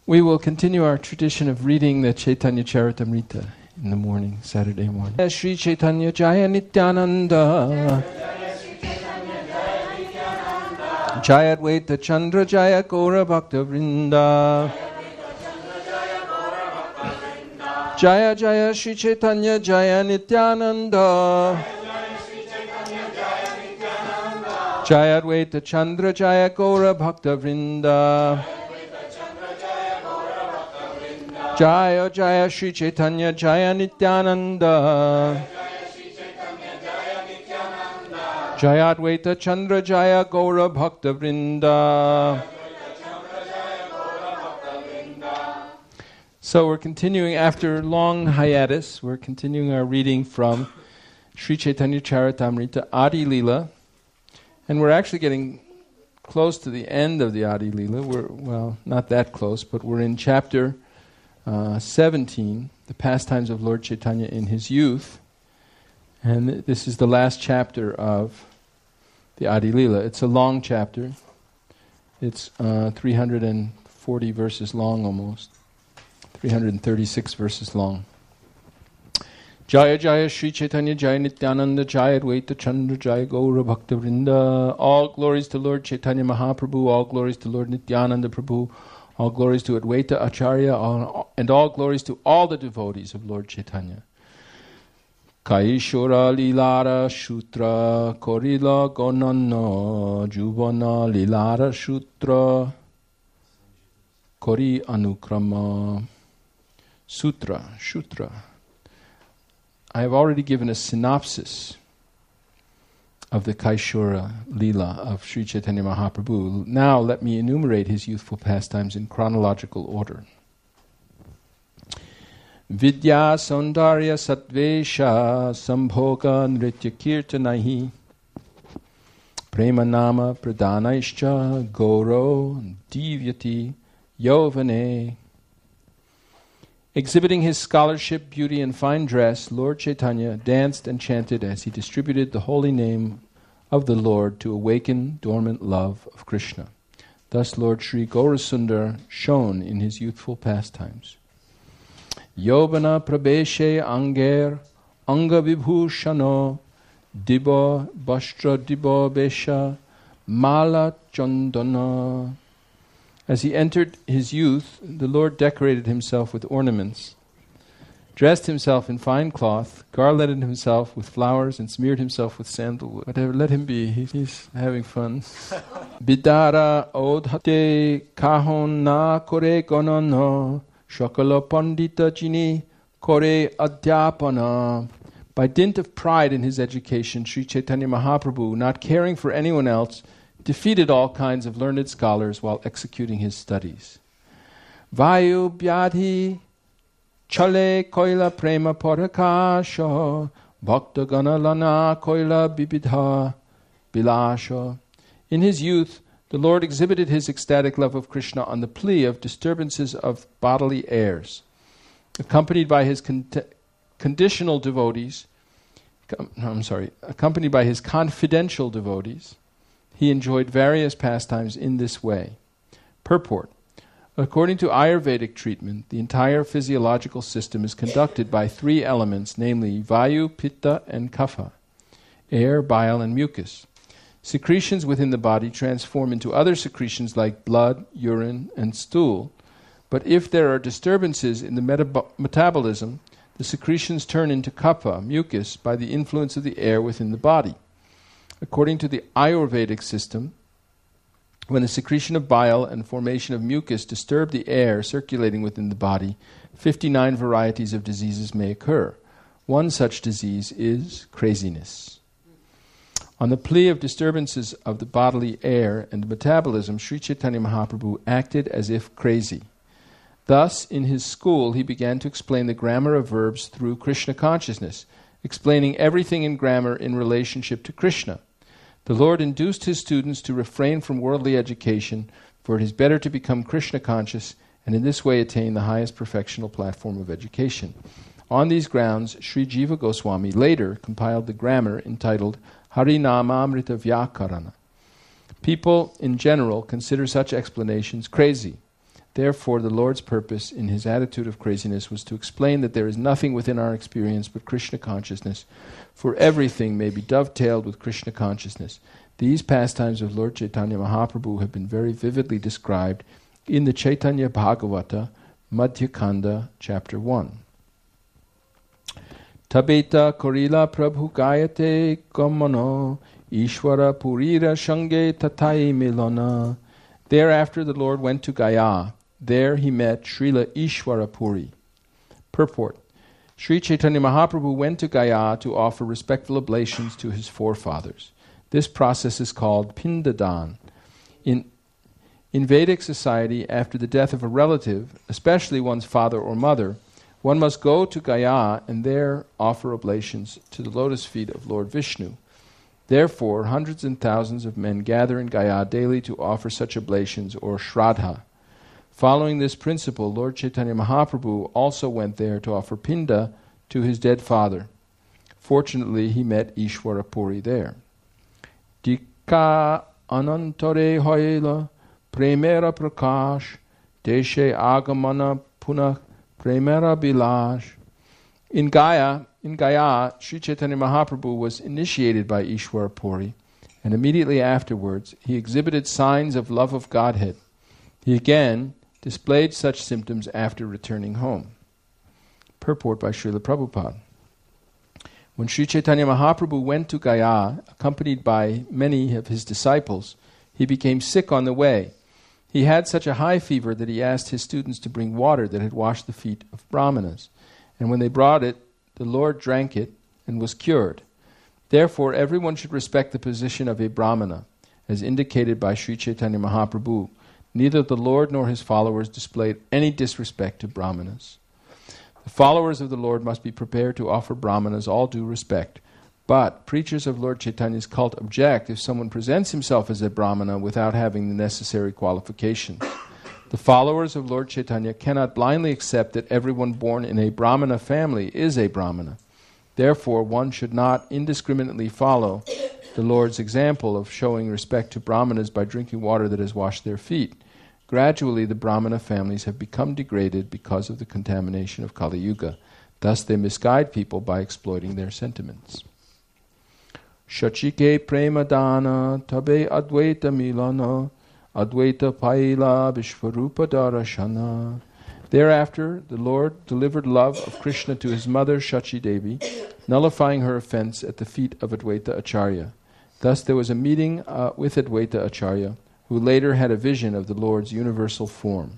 We will continue our tradition of reading the Chaitanya Charitamrita in the morning, Saturday morning. Shri Chaitanya Jaya Nityananda Jaya Advaita Chandra Jaya Gaura Bhakta Vrinda Jaya Jaya Shri Chaitanya Jaya Nityananda Jaya Advaita Chandra Jaya Gaura Bhakta Vrinda Jaya Jaya Shri Chaitanya Jaya Nityananda Jaya Advaita Chandra Jaya Gaura Bhakta Vrinda. So we're continuing after long hiatus. We're continuing our reading from Sri Chaitanya Charitamrita Adi Leela, and we're actually getting close to the end of the Adi Leela. Well, not that close, but we're in chapter 17, the pastimes of Lord Chaitanya in his youth, and this is the last chapter of the Adi Leela. It's a long chapter. It's 340 verses long almost, 336 verses long. Jaya Jaya Shri Chaitanya Jaya Nityananda Jaya Advaita Chandra Jaya Gaura Bhakta Vrinda. All glories to Lord Chaitanya Mahaprabhu, all glories to Lord Nityananda Prabhu, all glories to Advaita Acharya, and all glories to all the devotees of Lord Chaitanya. Kaishora Lilara Shutra Korila Gonana Juvana Lilara Shutra Kori Anukrama. Sutra. I have already given a synopsis of the Kaishora Leela of Sri Chaitanya Mahaprabhu. Now let me enumerate his youthful pastimes in chronological order. Vidya Saundarya Satvesha Sambhoga Nritya Kirtanahi Premanama Pradanaischa Goro Divyati Yovane. Exhibiting his scholarship, beauty, and fine dress, Lord Chaitanya danced and chanted as he distributed the holy name of the Lord to awaken dormant love of Krishna. Thus Lord Sri Gaurasundar shone in his youthful pastimes. Yovana prabeshe anger anga vibhushano dibo bashtra dibo besha mala chandana. As he entered his youth, the Lord decorated himself with ornaments, dressed himself in fine cloth, garlanded himself with flowers, and smeared himself with sandalwood. Whatever, let him be. He's having fun. Bidara odhate kahon na kore gonono shakala pandita chini kore adhyapana. By dint of pride in his education, Sri Chaitanya Mahaprabhu, not caring for anyone else, defeated all kinds of learned scholars while executing his studies. Vayu Byadhi Chale Koila Prema Parakasha Bhakta Ganalana Koila Bibidha Bilasha. In his youth, the Lord exhibited his ecstatic love of Krishna on the plea of disturbances of bodily airs. Accompanied by his confidential devotees, he enjoyed various pastimes in this way. Purport. According to Ayurvedic treatment, the entire physiological system is conducted by three elements, namely Vayu, Pitta, and Kapha, air, bile, and mucus. Secretions within the body transform into other secretions like blood, urine, and stool. But if there are disturbances in the metabolism, the secretions turn into Kapha, mucus, by the influence of the air within the body. According to the Ayurvedic system, when the secretion of bile and formation of mucus disturb the air circulating within the body, 59 varieties of diseases may occur. One such disease is craziness. On the plea of disturbances of the bodily air and metabolism, Sri Chaitanya Mahaprabhu acted as if crazy. Thus, in his school, he began to explain the grammar of verbs through Krishna consciousness, explaining everything in grammar in relationship to Krishna. The Lord induced his students to refrain from worldly education, for it is better to become Krishna conscious and in this way attain the highest perfectional platform of education. On these grounds, Sri Jiva Goswami later compiled the grammar entitled Harinamamrita Vyakarana. People in general consider such explanations crazy. Therefore, the Lord's purpose in his attitude of craziness was to explain that there is nothing within our experience but Krishna consciousness, for everything may be dovetailed with Krishna consciousness. These pastimes of Lord Chaitanya Mahaprabhu have been very vividly described in the Chaitanya Bhagavata, Madhya Kanda, chapter 1. Tabeta korila prabhu gayate gamano Ishwara purira shange tatai milana. Thereafter the Lord went to Gaya. There he met Srila Ishwara Puri. Purport. Sri Chaitanya Mahaprabhu went to Gaya to offer respectful oblations to his forefathers. This process is called Pindadan. In Vedic society, after the death of a relative, especially one's father or mother, one must go to Gaya and there offer oblations to the lotus feet of Lord Vishnu. Therefore, hundreds and thousands of men gather in Gaya daily to offer such oblations or shraddha. Following this principle, Lord Chaitanya Mahaprabhu also went there to offer pinda to his dead father. Fortunately, he met Ishwara Puri there. Dika anantare hoila premera prakash deshe agamana punah premera bilash. In Gaya, Sri Chaitanya Mahaprabhu was initiated by Ishwara Puri, and immediately afterwards he exhibited signs of love of Godhead. He again displayed such symptoms after returning home. Purport by Srila Prabhupada. When Sri Chaitanya Mahaprabhu went to Gaya, accompanied by many of his disciples, he became sick on the way. He had such a high fever that he asked his students to bring water that had washed the feet of Brahmanas. And when they brought it, the Lord drank it and was cured. Therefore, everyone should respect the position of a Brahmana, as indicated by Sri Chaitanya Mahaprabhu. Neither the Lord nor his followers displayed any disrespect to Brahmanas. The followers of the Lord must be prepared to offer Brahmanas all due respect. But preachers of Lord Chaitanya's cult object if someone presents himself as a Brahmana without having the necessary qualifications. The followers of Lord Chaitanya cannot blindly accept that everyone born in a Brahmana family is a Brahmana. Therefore, one should not indiscriminately follow the Lord's example of showing respect to Brahmanas by drinking water that has washed their feet. Gradually, the Brahmana families have become degraded because of the contamination of Kali Yuga. Thus, they misguide people by exploiting their sentiments. Shachike premadana tabe advaita milana advaita paila vishvarupa darashana. Thereafter, the Lord delivered love of Krishna to his mother Shachi Devi, nullifying her offense at the feet of Advaita Acharya. Thus there was a meeting with Advaita Acharya, who later had a vision of the Lord's universal form.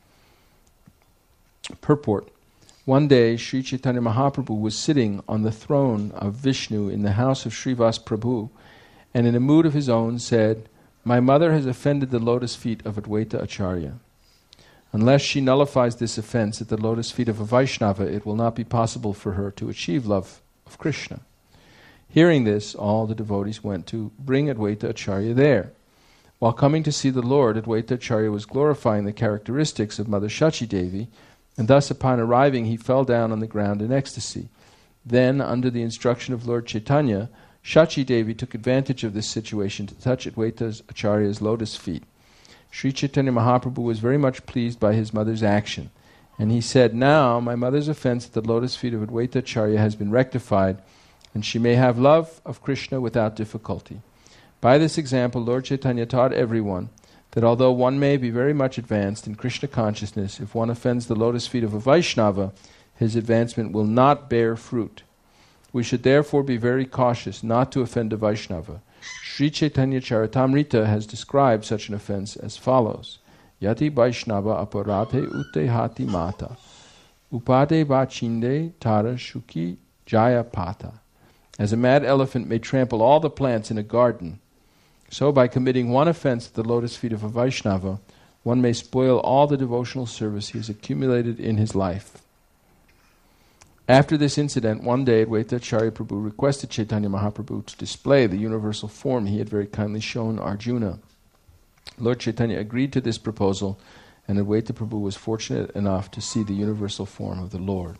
Purport. One day, Sri Chaitanya Mahaprabhu was sitting on the throne of Vishnu in the house of Srivas Prabhu, and in a mood of his own said, "My mother has offended the lotus feet of Advaita Acharya. Unless she nullifies this offense at the lotus feet of a Vaishnava, it will not be possible for her to achieve love of Krishna." Hearing this, all the devotees went to bring Advaita Acharya there. While coming to see the Lord, Advaita Acharya was glorifying the characteristics of Mother Shachi Devi, and thus upon arriving he fell down on the ground in ecstasy. Then, under the instruction of Lord Chaitanya, Shachi Devi took advantage of this situation to touch Advaita Acharya's lotus feet. Sri Chaitanya Mahaprabhu was very much pleased by his mother's action, and he said, "Now my mother's offense at the lotus feet of Advaita Acharya has been rectified, and she may have love of Krishna without difficulty." By this example, Lord Chaitanya taught everyone that although one may be very much advanced in Krishna consciousness, if one offends the lotus feet of a Vaishnava, his advancement will not bear fruit. We should therefore be very cautious not to offend a Vaishnava. Sri Chaitanya Charitamrita has described such an offense as follows: Yati Vaishnava aparate ute hati mata upade vachinde tara shuki jaya pata. As a mad elephant may trample all the plants in a garden, so by committing one offense at the lotus feet of a Vaishnava, one may spoil all the devotional service he has accumulated in his life. After this incident, one day Advaita Acharya Prabhu requested Chaitanya Mahaprabhu to display the universal form he had very kindly shown Arjuna. Lord Chaitanya agreed to this proposal, and Advaita Prabhu was fortunate enough to see the universal form of the Lord.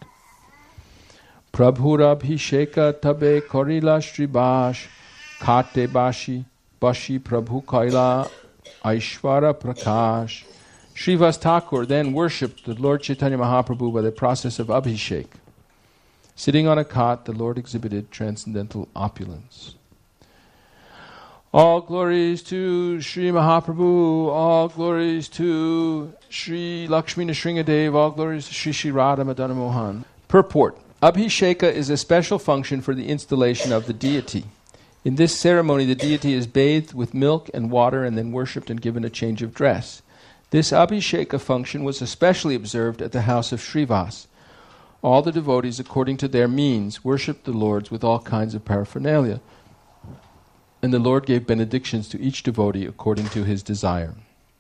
Prabhurabhisheka tabe korila shribash khate bashi Bashi Prabhu Kaila Aishvara Prakash Srivas Thakur then worshipped the Lord Chaitanya Mahaprabhu by the process of Abhishek. Sitting on a cot, the Lord exhibited transcendental opulence. All glories to Sri Mahaprabhu, all glories to Sri Lakshmi Nrsingadev, all glories to Sri Sri Radha Madana Mohan. Purport. Abhisheka is a special function for the installation of the deity. In this ceremony, the deity is bathed with milk and water and then worshipped and given a change of dress. This Abhisheka function was especially observed at the house of Srivas. All the devotees, according to their means, worshipped the Lord with all kinds of paraphernalia, and the Lord gave benedictions to each devotee according to his desire.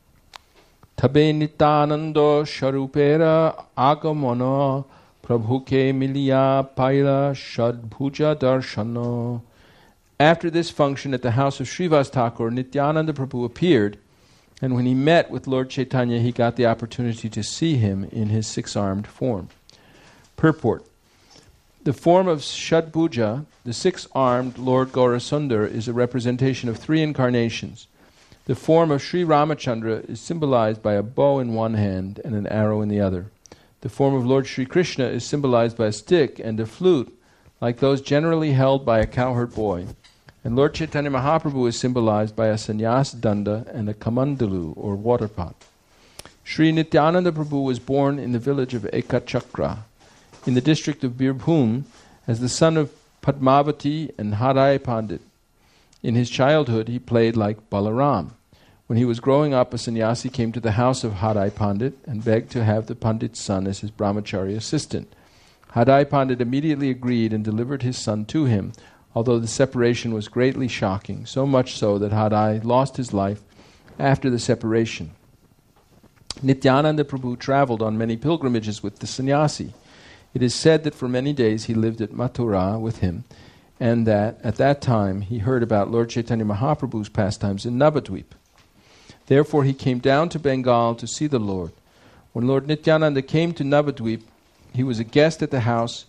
Tabe nitanando sharupera agamono prabhuke miliya paila shadbhuja darshano. After this function at the house of Srivas Thakur, Nityananda Prabhu appeared, and when he met with Lord Chaitanya, he got the opportunity to see him in his six-armed form. Purport. The form of Shadbhuja, the six-armed Lord Gaurasundar, is a representation of three incarnations. The form of Sri Ramachandra is symbolized by a bow in one hand and an arrow in the other. The form of Lord Sri Krishna is symbolized by a stick and a flute, like those generally held by a cowherd boy. And Lord Chaitanya Mahaprabhu is symbolized by a sannyas danda and a kamandalu, or water pot. Sri Nityananda Prabhu was born in the village of Ekachakra, in the district of Birbhum, as the son of Padmavati and Harai Pandit. In his childhood, he played like Balaram. When he was growing up, a sannyasi came to the house of Harai Pandit and begged to have the Pandit's son as his brahmachari assistant. Harai Pandit immediately agreed and delivered his son to him, although the separation was greatly shocking, so much so that Harai lost his life after the separation. Nityananda Prabhu traveled on many pilgrimages with the sannyasi. It is said that for many days he lived at Mathura with him, and that at that time he heard about Lord Chaitanya Mahaprabhu's pastimes in Navadvip. Therefore he came down to Bengal to see the Lord. When Lord Nityananda came to Navadvip, he was a guest at the house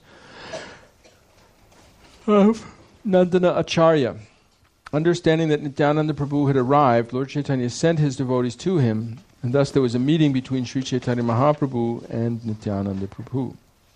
of Nandana Acharya. Understanding that Nityananda Prabhu had arrived, Lord Chaitanya sent his devotees to him, and thus there was a meeting between Sri Chaitanya Mahaprabhu and Nityananda Prabhu.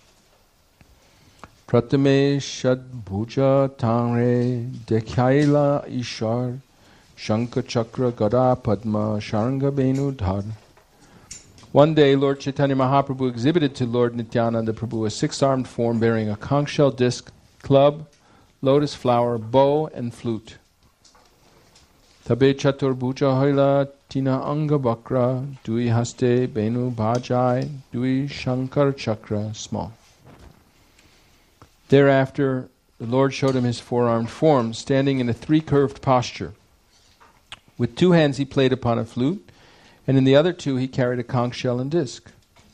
Pratame Shadbhuja Tangre Dekhaila Ishar Shankha Chakra Gada Padma Sharanga Benu Dhar. One day, Lord Chaitanya Mahaprabhu exhibited to Lord Nityananda Prabhu a six-armed form bearing a conch shell disc, club, lotus flower, bow, and flute. Tabe Chatur Bhuja Hoila Tina Anga Bakra Dui Haste Benu Bhajai Dui Shankar Chakra small. Thereafter, the Lord showed him his four-armed form, standing in a three-curved posture. With two hands he played upon a flute, and in the other two he carried a conch shell and disc.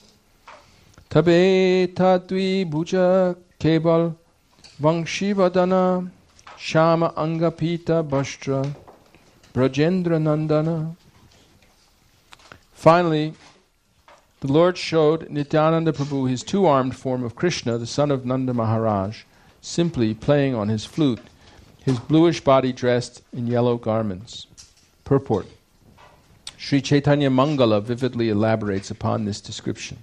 Tabe tadvi bhuja kebal vangshivadana shama angapita bhastra brajendra nandana. Finally, the Lord showed Nityananda Prabhu his two-armed form of Krishna, the son of Nanda Maharaj, simply playing on his flute, his bluish body dressed in yellow garments. Purport. Sri Chaitanya Mangala vividly elaborates upon this description.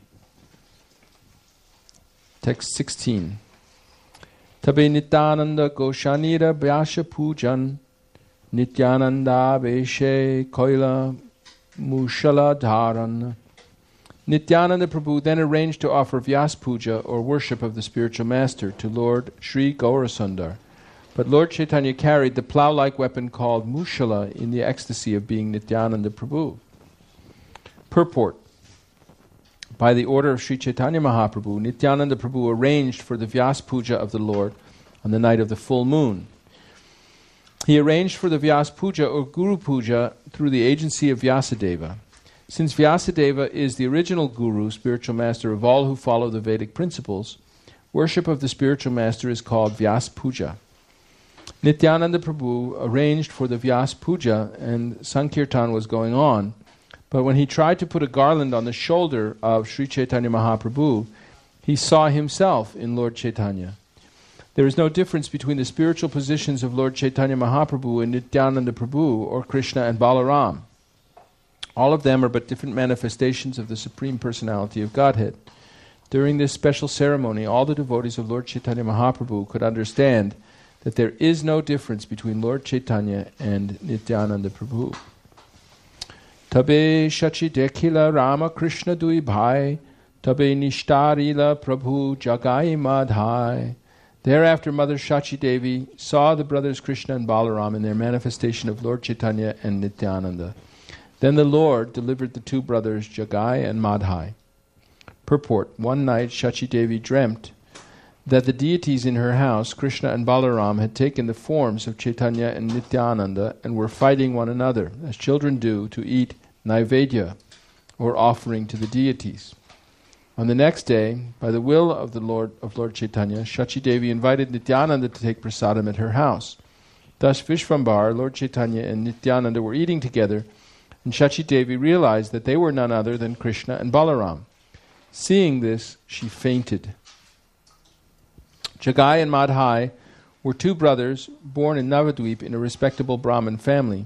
Text 16. Tabe Nityananda Goshanira Vyasha Pujan Nityananda Veshe Koila Mushala Dharan. Nityananda Prabhu then arranged to offer Vyas Puja, or worship of the spiritual master, to Lord Sri Gaurasundar. But Lord Chaitanya carried the plough-like weapon called Mushala in the ecstasy of being Nityananda Prabhu. Purport. By the order of Sri Chaitanya Mahaprabhu, Nityananda Prabhu arranged for the Vyas Puja of the Lord on the night of the full moon. He arranged for the Vyas Puja or Guru Puja through the agency of Vyasadeva. Since Vyasadeva is the original Guru, spiritual master of all who follow the Vedic principles, worship of the spiritual master is called Vyas Puja. Nityananda Prabhu arranged for the Vyas Puja and Sankirtan was going on, but when he tried to put a garland on the shoulder of Sri Chaitanya Mahaprabhu, he saw himself in Lord Chaitanya. There is no difference between the spiritual positions of Lord Chaitanya Mahaprabhu and Nityananda Prabhu or Krishna and Balaram. All of them are but different manifestations of the Supreme Personality of Godhead. During this special ceremony, all the devotees of Lord Chaitanya Mahaprabhu could understand that there is no difference between Lord Chaitanya and Nityananda Prabhu. Tabe shachi dekhila Rama Krishna dui bhai, tabe nishtarila Prabhu jagai madhai. Thereafter Mother Shachi Devi saw the brothers Krishna and Balaram in their manifestation of Lord Chaitanya and Nityananda. Then the Lord delivered the two brothers Jagai and Madhai. Purport. One night Shachi Devi dreamt that the deities in her house, Krishna and Balaram, had taken the forms of Chaitanya and Nityananda and were fighting one another, as children do, to eat Naivedya, or offering to the deities. On the next day, by the will of Lord Chaitanya, Shachi Devi invited Nityananda to take prasadam at her house. Thus Vishvambar, Lord Chaitanya and Nityananda were eating together, and Shachi Devi realized that they were none other than Krishna and Balaram. Seeing this, she fainted. Jagai and Madhai were two brothers born in Navadvip in a respectable Brahmin family,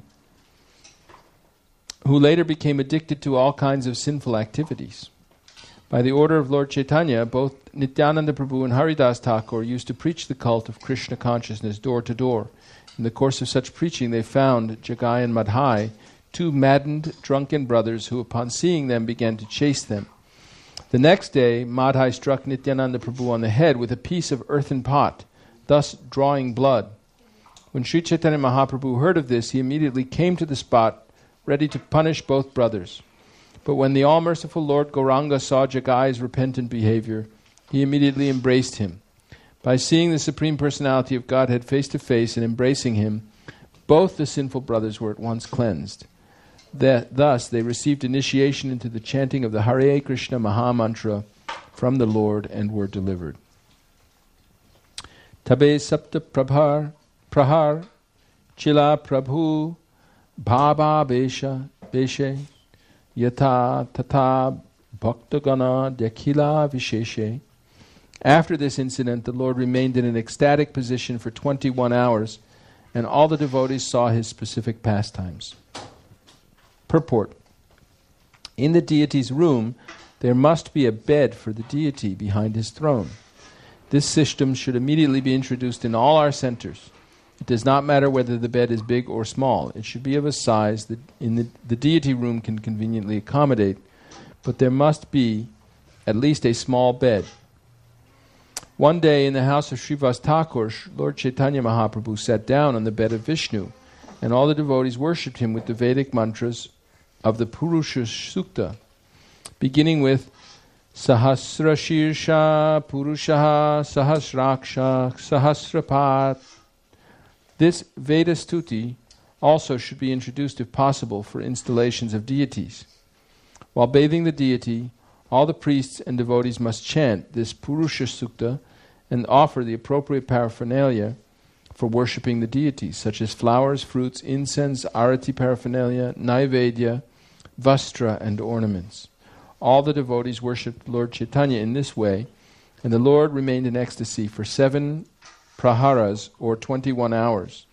who later became addicted to all kinds of sinful activities. By the order of Lord Chaitanya, both Nityananda Prabhu and Haridas Thakur used to preach the cult of Krishna consciousness door to door. In the course of such preaching, they found Jagai and Madhai, two maddened, drunken brothers who, upon seeing them, began to chase them. The next day, Madhai struck Nityananda Prabhu on the head with a piece of earthen pot, thus drawing blood. When Sri Chaitanya Mahaprabhu heard of this, he immediately came to the spot, ready to punish both brothers. But when the all-merciful Lord Gauranga saw Jagai's repentant behavior, he immediately embraced him. By seeing the Supreme Personality of Godhead face to face and embracing him, both the sinful brothers were at once cleansed. Thus they received initiation into the chanting of the Hare Krishna Maha Mantra from the Lord and were delivered. Tabe sapta prahar chila prabhu bhava beshe yata tata bhaktagana dekhila visheshe. After this incident, the Lord remained in an ecstatic position for 21 hours, and all the devotees saw his specific pastimes. Purport. In the deity's room, there must be a bed for the deity behind his throne. This system should immediately be introduced in all our centers. It does not matter whether the bed is big or small. It should be of a size that the deity room can conveniently accommodate, but there must be at least a small bed. One day in the house of Srivas Thakur, Lord Chaitanya Mahaprabhu sat down on the bed of Vishnu, and all the devotees worshipped him with the Vedic mantras of the Purusha Sukta, beginning with Sahasra Shirsha Purushaha Sahasraksha Sahasrapat. This Veda Stuti also should be introduced if possible for installations of deities. While bathing the deity, all the priests and devotees must chant this Purusha Sukta and offer the appropriate paraphernalia for worshipping the deities, such as flowers, fruits, incense, arati paraphernalia, naivedya, vastra, and ornaments. All the devotees worshipped Lord Chaitanya in this way, and the Lord remained in ecstasy for 7 praharas, or 21 hours.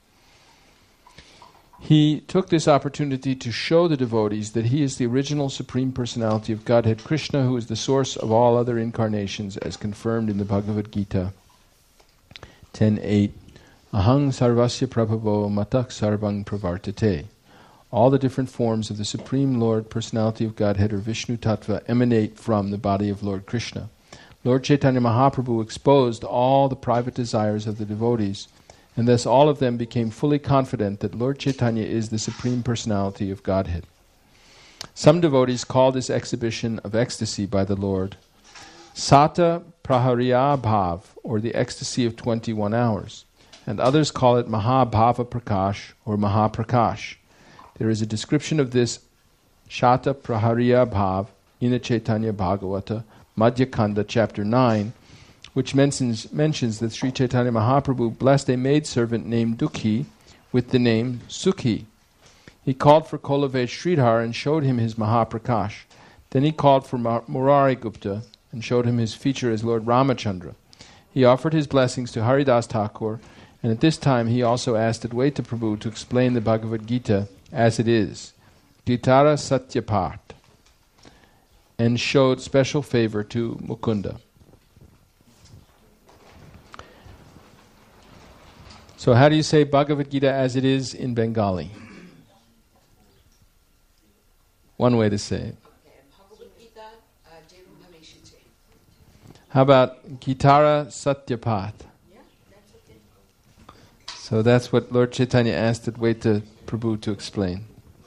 He took this opportunity to show the devotees that he is the original Supreme Personality of Godhead, Krishna, who is the source of all other incarnations, as confirmed in the Bhagavad Gita 10.8. Ahang sarvasya prabhavo matak sarvang pravartate. All the different forms of the Supreme Lord, Personality of Godhead, or Vishnu Tattva, emanate from the body of Lord Krishna. Lord Chaitanya Mahaprabhu exposed all the private desires of the devotees, and thus all of them became fully confident that Lord Chaitanya is the Supreme Personality of Godhead. Some devotees call this exhibition of ecstasy by the Lord Sata Praharya Bhav, or the ecstasy of 21 hours, and others call it Mahabhava Prakash, or Mahaprakash. There is a description of this Shata Praharya Bhav in the Chaitanya Bhagavata, Madhya Kanda, chapter 9, which mentions that Sri Chaitanya Mahaprabhu blessed a maidservant named Dukhi with the name Sukhi. He called for Kolavesh Sridhar and showed him his Mahaprakash. Then he called for Murari Gupta and showed him his feature as Lord Ramachandra. He offered his blessings to Haridas Thakur, and at this time he also asked Advaita Prabhu to explain the Bhagavad Gita as it is. Gitara Satyapat, and showed special favor to Mukunda. So how do you say Bhagavad Gita as it is in Bengali? One way to say it. How about Gitara Satyapat? So that's what Lord Chaitanya asked Advaita Prabhu to explain.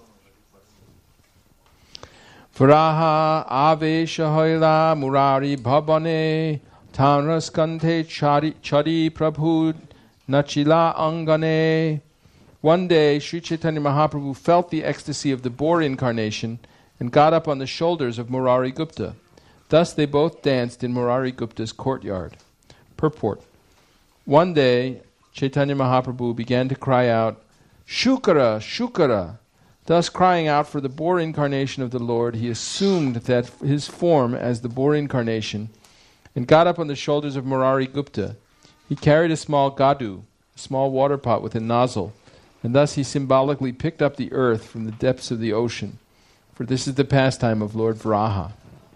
Varaha avesha hoila murari bhavane tamraskante chari prabhu nachila angane. One day, Sri Chaitanya Mahaprabhu felt the ecstasy of the boar incarnation and got up on the shoulders of Murari Gupta. Thus they both danced in Murari Gupta's courtyard. Purport. One day, Chaitanya Mahaprabhu began to cry out, Shukara, Shukara. Thus crying out for the boar incarnation of the Lord, he assumed that his form as the boar incarnation and got up on the shoulders of Murari Gupta. He carried a small gadu, a small water pot with a nozzle, and thus he symbolically picked up the earth from the depths of the ocean. For this is the pastime of Lord Varaha.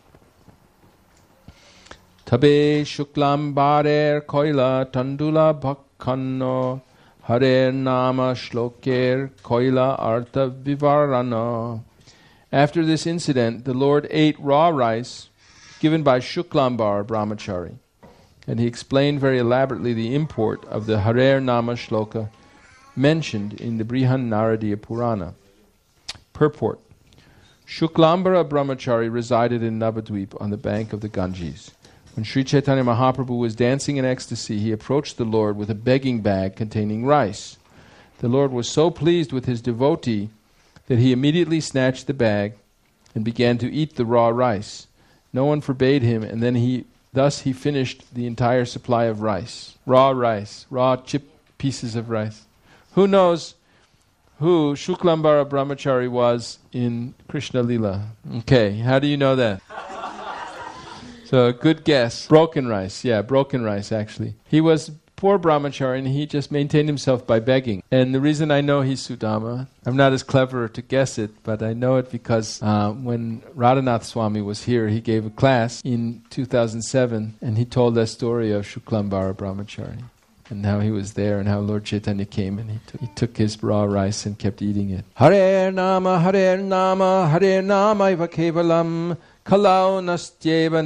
Tabe shuklam barer koila tandula bhakkanno Hare nama shloker koila artha vivarana. After this incident, the Lord ate raw rice given by Shuklambar Brahmachari, and he explained very elaborately the import of the Hare Nama shloka mentioned in the Brihan Naradiya Purana. Purport. Shuklambara Brahmachari resided in Navadvip on the bank of the Ganges. When Sri Chaitanya Mahaprabhu was dancing in ecstasy, he approached the Lord with a begging bag containing rice. The Lord was so pleased with his devotee that he immediately snatched the bag and began to eat the raw rice. No one forbade him, and thus he finished the entire supply of rice. Raw chip pieces of rice. Who knows who Shuklambara Brahmachari was in Krishna Lila? Okay, how do you know that? So, good guess. Broken rice actually. He was poor brahmachari and he just maintained himself by begging. And the reason I know he's Sudama, I'm not as clever to guess it, but I know it because when Radhanath Swami was here, he gave a class in 2007 and he told that story of Shuklambara Brahmachari and how he was there and how Lord Chaitanya came and he took his raw rice and kept eating it. Hare Nama, Hare Nama, Hare Nama iva kevalam Kalau nastyeva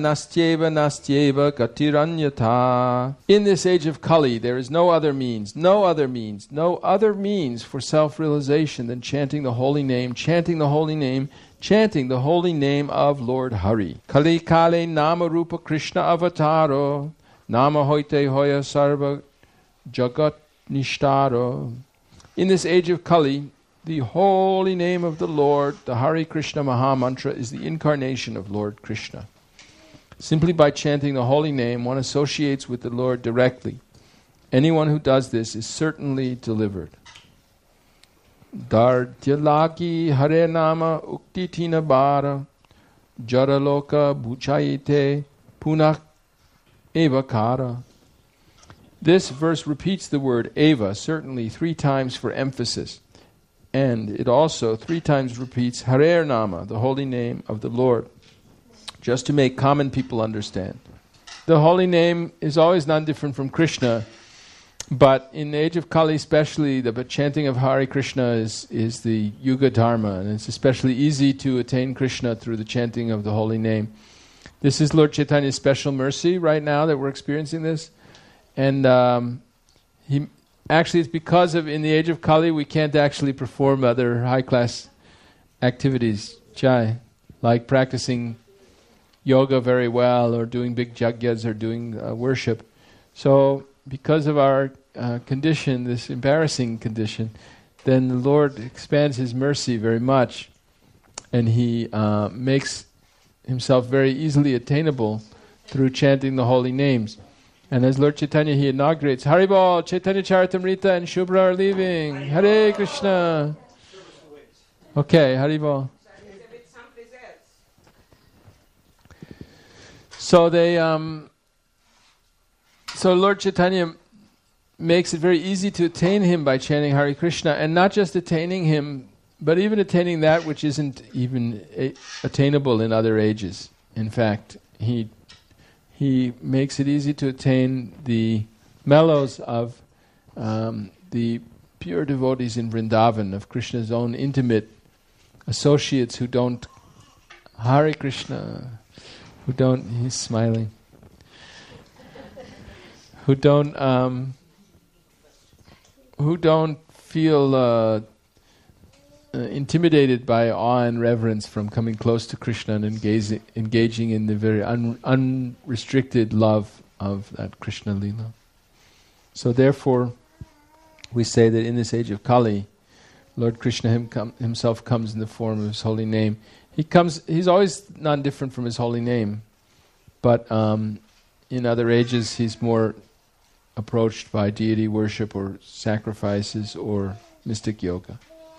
gatiranyata. In this age of Kali, there is no other means for self-realization than chanting the holy name of Lord Hari. Kali Kale Nama Rupa Krishna Avataro, Nama Hoite Hoya Sarva Jagat Nishtaro. In this age of Kali, the holy name of the Lord, the Hare Krishna Maha Mantra, is the incarnation of Lord Krishna. Simply by chanting the holy name, one associates with the Lord directly. Anyone who does this is certainly delivered. Dardyalagi Hare Nama Uktitina Bara Jaraloka Bhuchayite Punak Evakara. This verse repeats the word Eva, certainly 3 times for emphasis. And it also 3 times repeats Hare Nama, the holy name of the Lord, just to make common people understand. The holy name is always non-different from Krishna, but in the age of Kali especially, the chanting of Hare Krishna is the Yuga Dharma, and it's especially easy to attain Krishna through the chanting of the holy name. This is Lord Chaitanya's special mercy right now that we're experiencing this, and Actually, it's because of, in the age of Kali, we can't actually perform other high-class activities, like practicing yoga very well, or doing big jagyas, or doing worship. So, because of our condition, this embarrassing condition, then the Lord expands His mercy very much, and He makes Himself very easily attainable through chanting the holy names. And as Lord Chaitanya, he inaugurates, Haribol, Chaitanya Charitamrita and Shubhra are leaving. Hare Krishna. Okay, Haribol. So so Lord Chaitanya makes it very easy to attain Him by chanting Hare Krishna, and not just attaining Him but even attaining that which isn't even attainable in other ages. In fact, he makes it easy to attain the mellows of the pure devotees in Vrindavan, of Krishna's own intimate associates who don't Hare Krishna, who don't, he's smiling, who don't feel intimidated by awe and reverence from coming close to Krishna and engaging in the very unrestricted love of that Krishna Leela. So therefore, we say that in this age of Kali, Lord Krishna himself comes in the form of His holy name. He's always not different from His holy name, but in other ages He's more approached by deity worship or sacrifices or mystic yoga.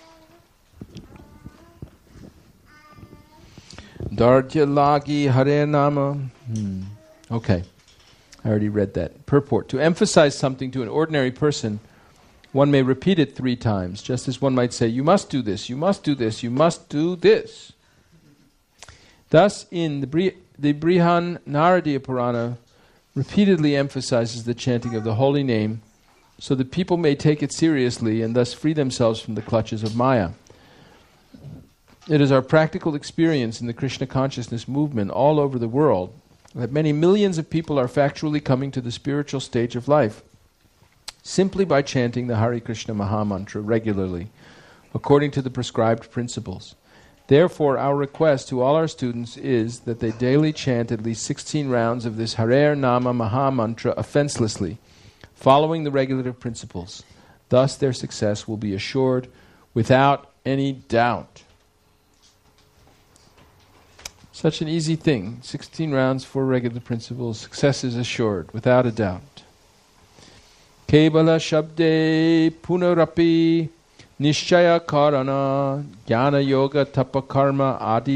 Dhartya lagi hare nama. Okay, I already read that. Purport. To emphasize something to an ordinary person, one may repeat it 3 times, just as one might say, you must do this, you must do this, you must do this. Thus, in the Brihan Naradiya Purana repeatedly emphasizes the chanting of the holy name so that people may take it seriously and thus free themselves from the clutches of Maya. It is our practical experience in the Krishna consciousness movement all over the world that many millions of people are factually coming to the spiritual stage of life simply by chanting the Hare Krishna Maha Mantra regularly, according to the prescribed principles. Therefore, our request to all our students is that they daily chant at least 16 rounds of this Hare Nama Maha Mantra offenselessly, following the regulative principles. Thus their success will be assured without any doubt. Such an easy thing. 16 rounds, 4 regulative principles. Success is assured without a doubt. Kebala Shabde Punarapi Nishchaya Karana Jnana Yoga Tapa Karma Adi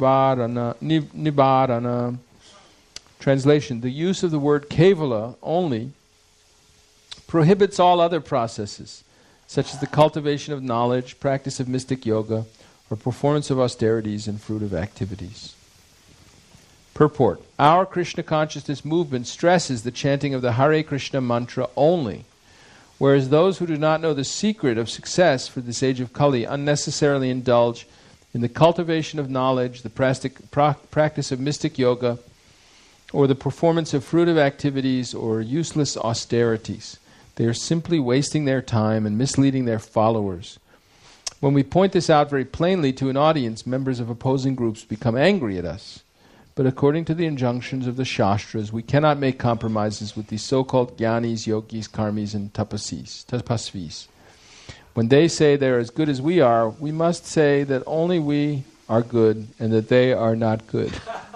Nibarana. Translation: the use of the word Kevala only prohibits all other processes, such as the cultivation of knowledge, practice of mystic yoga, or performance of austerities and fruitive activities. Purport: our Krishna consciousness movement stresses the chanting of the Hare Krishna mantra only, whereas those who do not know the secret of success for this age of Kali unnecessarily indulge in the cultivation of knowledge, the practice of mystic yoga, or the performance of fruitive activities or useless austerities. They are simply wasting their time and misleading their followers. When we point this out very plainly to an audience, members of opposing groups become angry at us. But according to the injunctions of the Shastras, we cannot make compromises with these so-called jnanis, yogis, karmis, and tapasvis. When they say they are as good as we are, we must say that only we are good and that they are not good.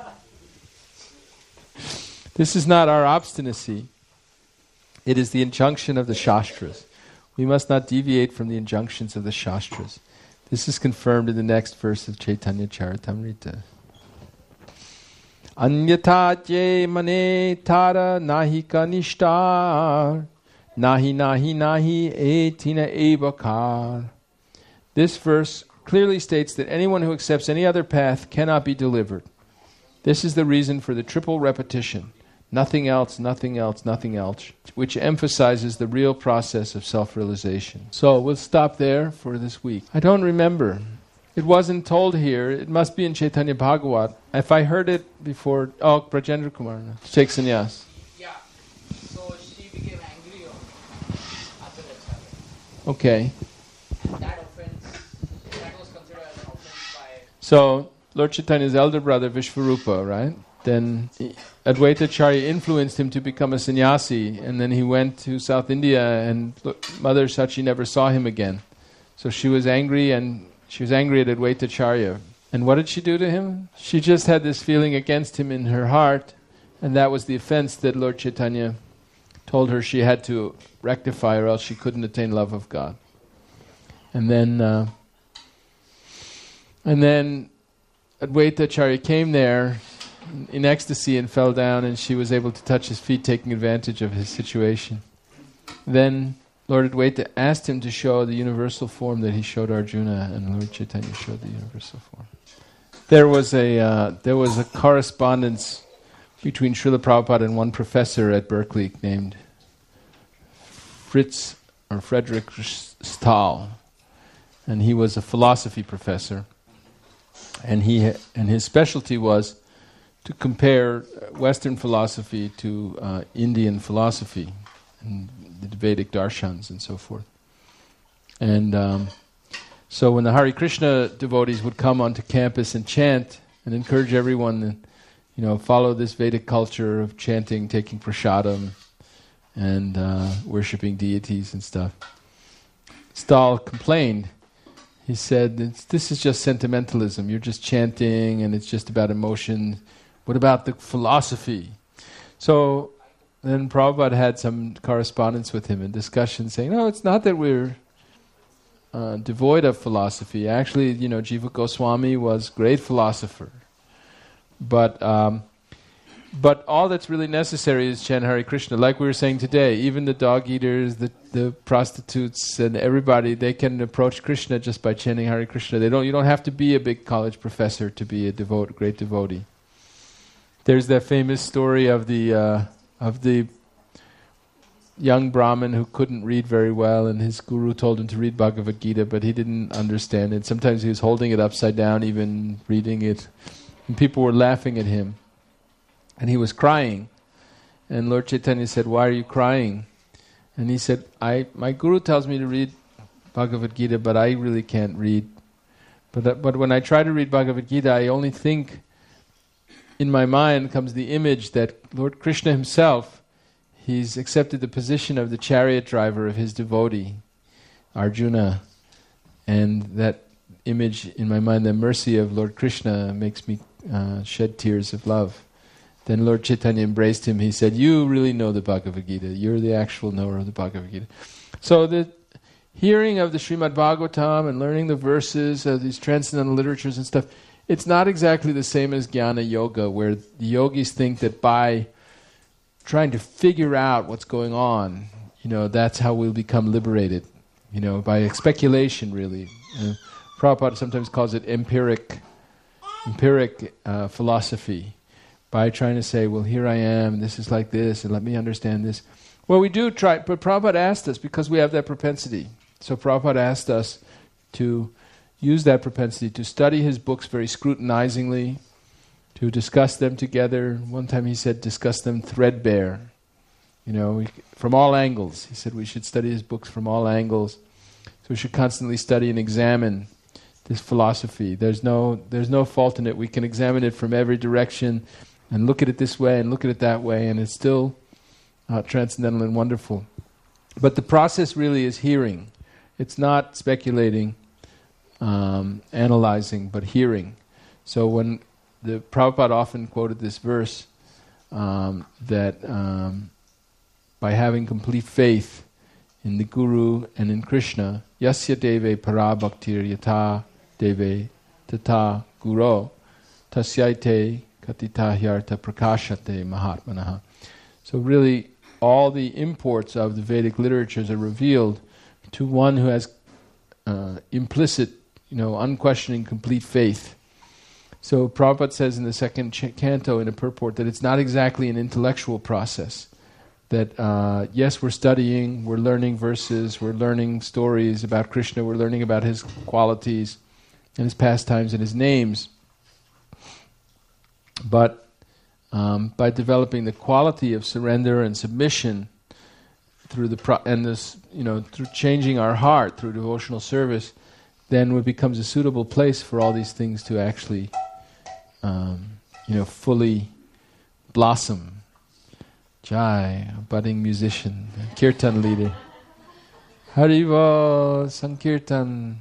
This is not our obstinacy. It is the injunction of the Shastras. We must not deviate from the injunctions of the Shastras. This is confirmed in the next verse of Chaitanya Charitamrita. Anyatha je mane tara nahi kanishtar nahi nahi nahi etina evakar. This verse clearly states that anyone who accepts any other path cannot be delivered. This is the reason for the triple repetition. Nothing else, nothing else, nothing else, which emphasizes the real process of self-realization. So we'll stop there for this week. I don't remember. It wasn't told here. It must be in Chaitanya Bhagavat. If I heard it before... Oh, Brajendra Kumar. Sheikh Sannyas. Yeah. So she became angry after that chapter. Okay. And that offense, that was considered as an offense by... So, Lord Chaitanya's elder brother, Vishvarupa, right? Then Advaita Acharya influenced him to become a sannyasi, and then he went to South India, and Mother Sachi never saw him again. So she was angry, and she was angry at Advaita Acharya. And what did she do to him? She just had this feeling against him in her heart, and that was the offense that Lord Chaitanya told her she had to rectify, or else she couldn't attain love of God. And then Advaita Acharya came there in ecstasy and fell down, and she was able to touch his feet, taking advantage of his situation. Then Lord Advaita asked him to show the universal form that he showed Arjuna, and Lord Chaitanya showed the universal form. There was a correspondence between Srila Prabhupada and one professor at Berkeley named Frederick Stahl, and he was a philosophy professor, and his specialty was to compare Western philosophy to Indian philosophy and the Vedic darshans and so forth. And so when the Hare Krishna devotees would come onto campus and chant and encourage everyone to, follow this Vedic culture of chanting, taking prasadam, and worshipping deities and stuff, Stahl complained. He said, this is just sentimentalism. You're just chanting and it's just about emotion. What about the philosophy? So then Prabhupada had some correspondence with him and discussion saying, no, it's not that we're devoid of philosophy. Actually, Jiva Goswami was a great philosopher. But all that's really necessary is chant Hare Krishna. Like we were saying today, even the dog eaters, the prostitutes, and everybody, they can approach Krishna just by chanting Hare Krishna. You don't have to be a big college professor to be a great devotee. There's that famous story of the young Brahmin who couldn't read very well, and his guru told him to read Bhagavad Gita, but he didn't understand it. Sometimes he was holding it upside down, even reading it, and people were laughing at him. And he was crying. And Lord Chaitanya said, why are you crying? And he said, my guru tells me to read Bhagavad Gita, but I really can't read. But when I try to read Bhagavad Gita, I only think, in my mind comes the image that Lord Krishna himself, he's accepted the position of the chariot driver of his devotee, Arjuna. And that image in my mind, the mercy of Lord Krishna, makes me shed tears of love. Then Lord Chaitanya embraced him. He said, you really know the Bhagavad Gita. You're the actual knower of the Bhagavad Gita. So the hearing of the Srimad Bhagavatam and learning the verses of these transcendental literatures and stuff, it's not exactly the same as Jnana Yoga, where the yogis think that by trying to figure out what's going on, that's how we'll become liberated. By speculation, really. Prabhupada sometimes calls it empiric philosophy. By trying to say, well, here I am, this is like this, and let me understand this. Well, we do try, but Prabhupada asked us, because we have that propensity. So Prabhupada asked us to use that propensity to study his books very scrutinizingly, to discuss them together. One time he said, discuss them threadbare, from all angles. He said we should study his books from all angles. So we should constantly study and examine this philosophy. There's no fault in it. We can examine it from every direction and look at it this way and look at it that way, and it's still transcendental and wonderful. But the process really is hearing. It's not speculating, analyzing, but hearing. So when the Prabhupada often quoted this verse, that by having complete faith in the Guru and in Krishna, yasya deve para bhaktir yata deve tata guru tasyaite katita hyarta prakashate mahatmanaha. So really, all the imports of the Vedic literatures are revealed to one who has implicit, unquestioning, complete faith. So Prabhupada says in the second canto in a purport that it's not exactly an intellectual process. That yes, we're studying, we're learning verses, we're learning stories about Krishna, we're learning about his qualities and his pastimes and his names. But by developing the quality of surrender and submission through through changing our heart through devotional service, then it becomes a suitable place for all these things to actually, fully blossom. Jai, a budding musician, a kirtan leader. Hariva Sankirtan.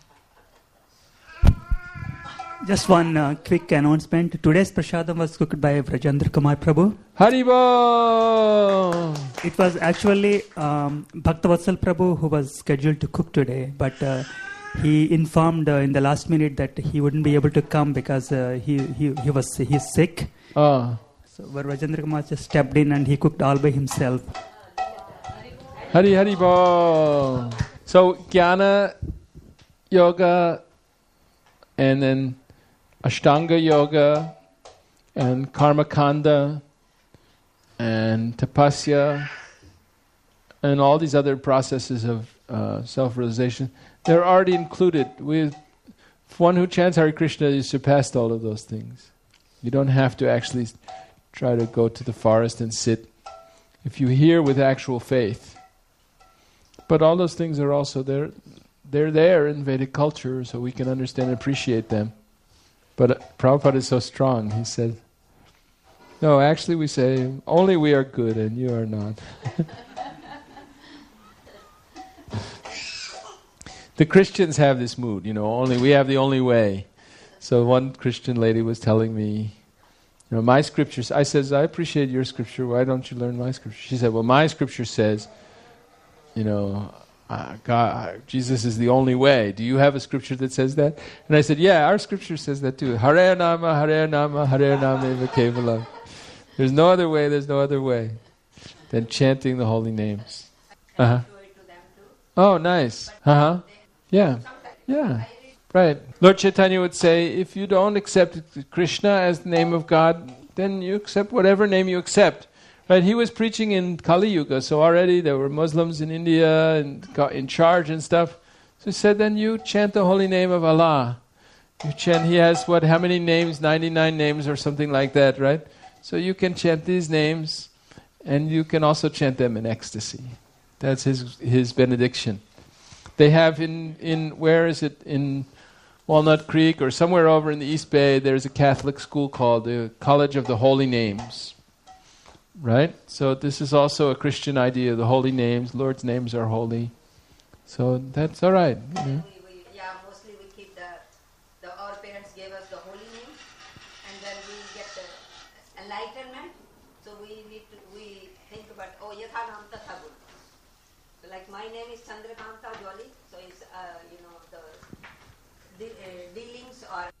Just one quick announcement. Today's prasadam was cooked by Vrajendra Kumar Prabhu. Hariva! It was actually Bhaktavatsal Prabhu who was scheduled to cook today, but he informed in the last minute that he wouldn't be able to come because he's sick. So Vrajendra Kumar just stepped in and he cooked all by himself. Hari Hari Bol. So Jnana Yoga, and then Ashtanga Yoga, and Karma Kanda, and Tapasya, and all these other processes of self-realization, they're already included. With one who chants Hare Krishna, you surpassed all of those things. You don't have to actually try to go to the forest and sit. If you hear with actual faith. But all those things are also there. They're there in Vedic culture, so we can understand and appreciate them. But Prabhupada is so strong. He said, no, actually we say, only we are good and you are not. The Christians have this mood, only we have the only way. So one Christian lady was telling me, my scriptures, I says, I appreciate your scripture, why don't you learn my scripture? She said, well, my scripture says, God, Jesus is the only way. Do you have a scripture that says that? And I said, yeah, our scripture says that too. Hare Nama, Hare Nama, Hare Nama Eva Kevalam. There's no other way than chanting the holy names. Uh-huh. Oh, nice. Uh-huh. Yeah. Right. Lord Chaitanya would say, if you don't accept Krishna as the name of God, then you accept whatever name you accept. Right? He was preaching in Kali Yuga, so already there were Muslims in India and got in charge and stuff. So he said, then you chant the holy name of Allah. You chant, he has how many names? 99 names or something like that, right? So you can chant these names, and you can also chant them in ecstasy. That's his benediction. They have in where is it? In Walnut Creek or somewhere over in the East Bay, there's a Catholic school called the College of the Holy Names. Right? So this is also a Christian idea. The holy names, Lord's names are holy. So that's all right. Mostly we keep our parents gave us the holy name, and then we get the enlightenment. So we think about, yatha naam tatha guru. So like my name is Chandrakanta Jolly, so it's, the dealings are